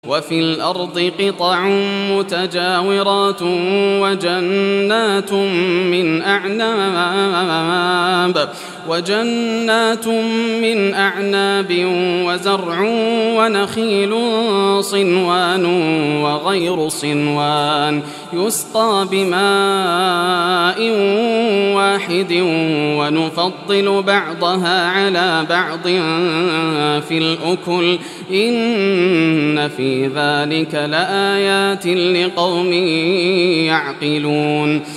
وفي الأرض قطع متجاورات وجنات من أعناب وزرع ونخيل صنوان وغير صنوان يسقى بماء واحد ونفضل بعضها على بعض في الأكل إن في ذلك لآيات لقوم يعقلون